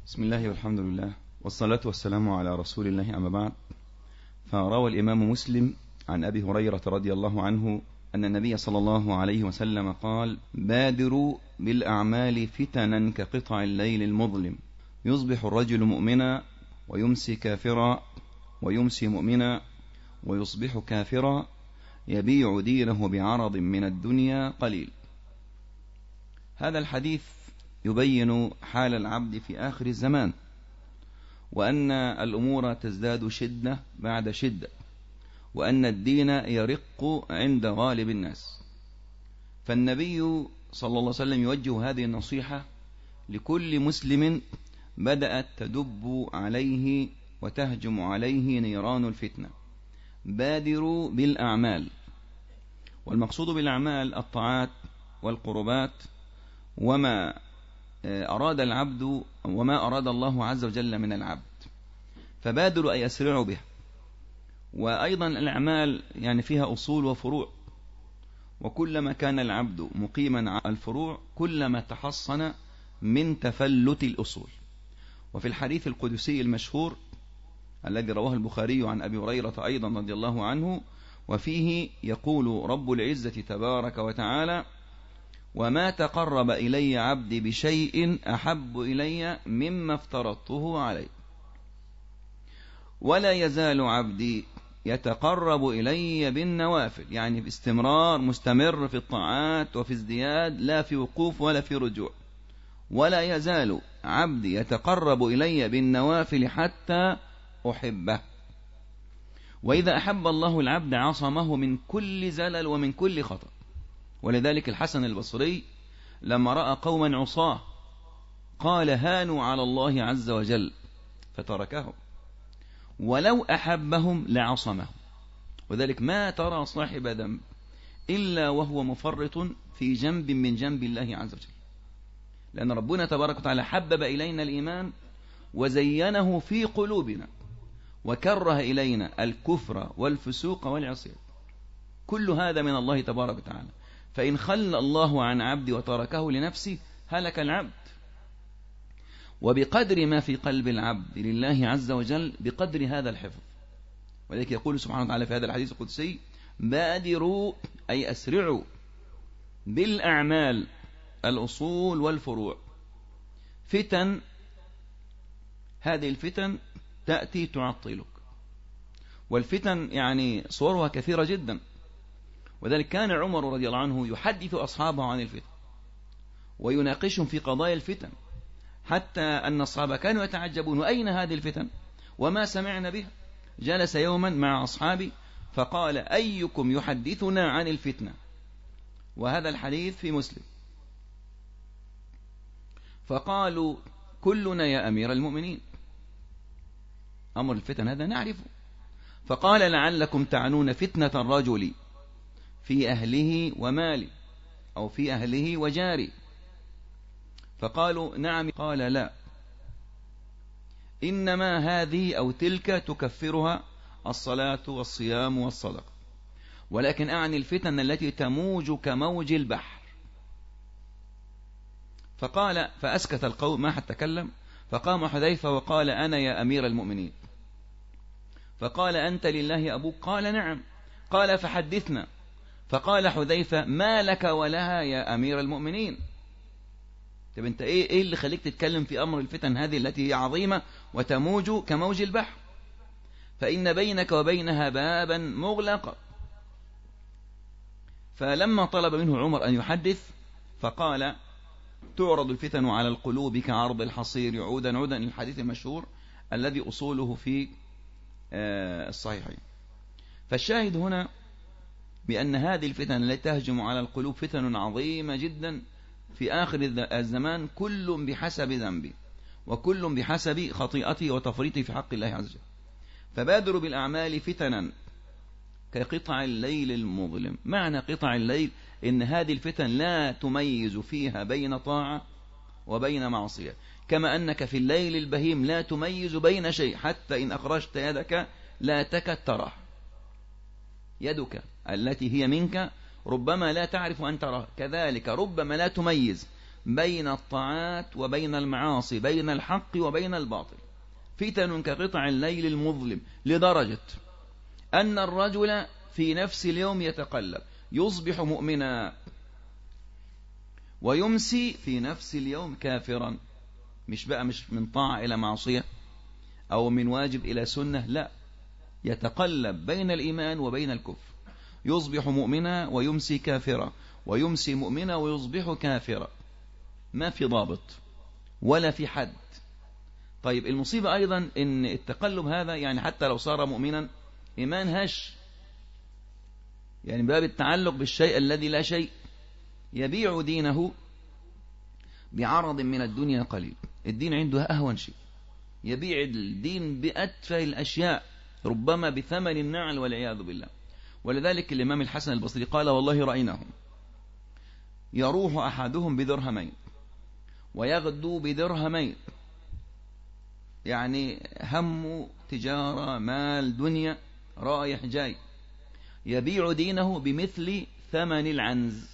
بسم الله والحمد لله والصلاة والسلام على رسول الله، أما بعد. فروى الإمام مسلم عن أبي هريرة رضي الله عنه أن النبي صلى الله عليه وسلم قال: بادروا بالأعمال فتنا كقطع الليل المظلم، يصبح الرجل مؤمنا ويمسي كافرا، ويمسي مؤمنا ويصبح كافرا، يبيع دينه بعرض من الدنيا قليل. هذا الحديث يبين حال العبد في آخر الزمان، وأن الأمور تزداد شدة بعد شدة، وأن الدين يرق عند غالب الناس. فالنبي صلى الله عليه وسلم يوجه هذه النصيحة لكل مسلم بدأت تدب عليه وتهجم عليه نيران الفتنة: بادروا بالأعمال. والمقصود بالأعمال الطاعات والقربات، وما أراد العبد وما أراد الله عز وجل من العبد، فبادروا أي أسرعوا بها. وأيضا الأعمال يعني فيها أصول وفروع، وكلما كان العبد مقيما على الفروع كلما تحصن من تفلت الأصول. وفي الحديث القدسي المشهور الذي رواه البخاري عن أبي هريرة أيضا رضي الله عنه، وفيه يقول رب العزة تبارك وتعالى: وما تقرب إلي عبدي بشيء أحب إلي مما افترضته عليه، ولا يزال عبدي يتقرب إلي بالنوافل، يعني باستمرار مستمر في الطاعات وفي ازدياد، لا في وقوف ولا في رجوع. ولا يزال عبدي يتقرب إلي بالنوافل حتى أحبه. وإذا أحب الله العبد عصمه من كل زلل ومن كل خطأ. ولذلك الحسن البصري لما رأى قوما عصاه قال: هانوا على الله عز وجل، فتركهم، ولو أحبهم لعصمهم. وذلك ما ترى صاحب ذنب إلا وهو مفرط في جنب من جنب الله عز وجل، لأن ربنا تبارك وتعالى حبب إلينا الإيمان وزينه في قلوبنا، وكره إلينا الكفر والفسوق والعصيان. كل هذا من الله تبارك وتعالى. فإن خل الله عن عبد وتركه لنفسه هلك العبد. وبقدر ما في قلب العبد لله عز وجل بقدر هذا الحفظ. ولذلك يقول سبحانه وتعالى في هذا الحديث القدسي: بادروا أي أسرعوا بالأعمال، الأصول والفروع. فتن، هذه الفتن تأتي تعطلك، والفتن يعني صورها كثيرة جدا. وذلك كان عمر رضي الله عنه يحدث أصحابه عن الفتن ويناقشهم في قضايا الفتن، حتى أن الصحابة كانوا يتعجبون: وأين هذه الفتن وما سمعنا بها؟ جلس يوما مع أصحابه فقال: أيكم يحدثنا عن الفتنة؟ وهذا الحديث في مسلم. فقالوا: كلنا يا أمير المؤمنين، أمر الفتن هذا نعرفه. فقال: لعلكم تعنون فتنة الرجل في أهله وماله، أو في أهله وجاره. فقالوا: نعم. قال: لا، إنما هذه أو تلك تكفرها الصلاة والصيام والصدقة، ولكن أعني الفتن التي تموج كموج البحر. فقال، فأسكت القوم ما حد تكلم. فقام حذيفة وقال: أنا يا أمير المؤمنين. فقال: أنت لله أبوك؟ قال: نعم. قال: فحدثنا. فقال حذيفة: ما لك ولها يا أمير المؤمنين؟ طب أنت إيه اللي خليك تتكلم في أمر الفتن هذه التي هي عظيمة وتموج كموج البحر؟ فإن بينك وبينها بابا مغلقا. فلما طلب منه عمر أن يحدث فقال: تعرض الفتن على القلوب كعرض الحصير عودا عودا، الحديث المشهور الذي أصوله في الصحيحين. فالشاهد هنا بأن هذه الفتن التي تهجم على القلوب فتن عظيمة جدا في آخر الزمان، كل بحسب ذنبه وكل بحسب خطيئته وتفريطه في حق الله عز وجل. فبادروا بالأعمال فتنا كقطع الليل المظلم. معنى قطع الليل إن هذه الفتن لا تميز فيها بين طاعة وبين معصية، كما أنك في الليل البهيم لا تميز بين شيء، حتى إن أخرجت يدك لا تكد تراه. يدك التي هي منك ربما لا تعرف أن تراه، كذلك ربما لا تميز بين الطاعات وبين المعاصي، بين الحق وبين الباطل، فتن كقطع الليل المظلم، لدرجة أن الرجل في نفس اليوم يتقلب، يصبح مؤمنا ويمسي في نفس اليوم كافرا. مش من طاعة إلى معصية أو من واجب إلى سنة، لا، يتقلب بين الإيمان وبين الكفر، يصبح مؤمنا ويمسي كافرا، ويمسي مؤمنا ويصبح كافرا، ما في ضابط ولا في حد. طيب المصيبة أيضا إن التقلب هذا يعني حتى لو صار مؤمنا إيمان هش، يعني باب التعلق بالشيء الذي لا شيء، يبيع دينه بعرض من الدنيا قليل. الدين عنده أهون شيء، يبيع الدين بأتفه الأشياء، ربما بثمن النعل والعياذ بالله. ولذلك الإمام الحسن البصري قال: والله رأيناهم يروح أحدهم بدرهمين ويغدو بدرهمين، يعني هم تجارة مال دنيا رايح جاي، يبيع دينه بمثل ثمن العنز،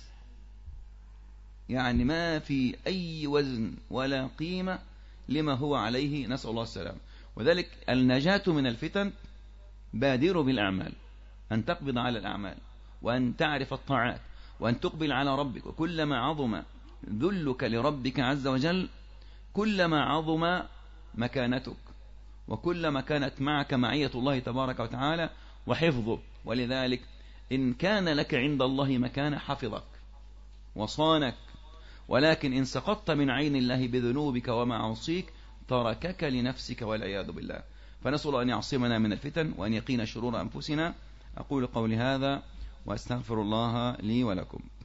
يعني ما في أي وزن ولا قيمة لما هو عليه، نسأل الله السلام. وذلك النجاة من الفتن بادروا بالأعمال، أن تقبض على الأعمال، وأن تعرف الطاعات، وأن تقبل على ربك. وكلما عظم ذلك لربك عز وجل كلما عظم مكانتك، وكلما كانت معك معية الله تبارك وتعالى وحفظه. ولذلك إن كان لك عند الله مكان حفظك وصانك، ولكن إن سقطت من عين الله بذنوبك ومعاصيك تركك لنفسك والعياذ بالله. فنسأل أن يعصمنا من الفتن وأن يقينا شرور أنفسنا. أقول قولي هذا وأستغفر الله لي ولكم.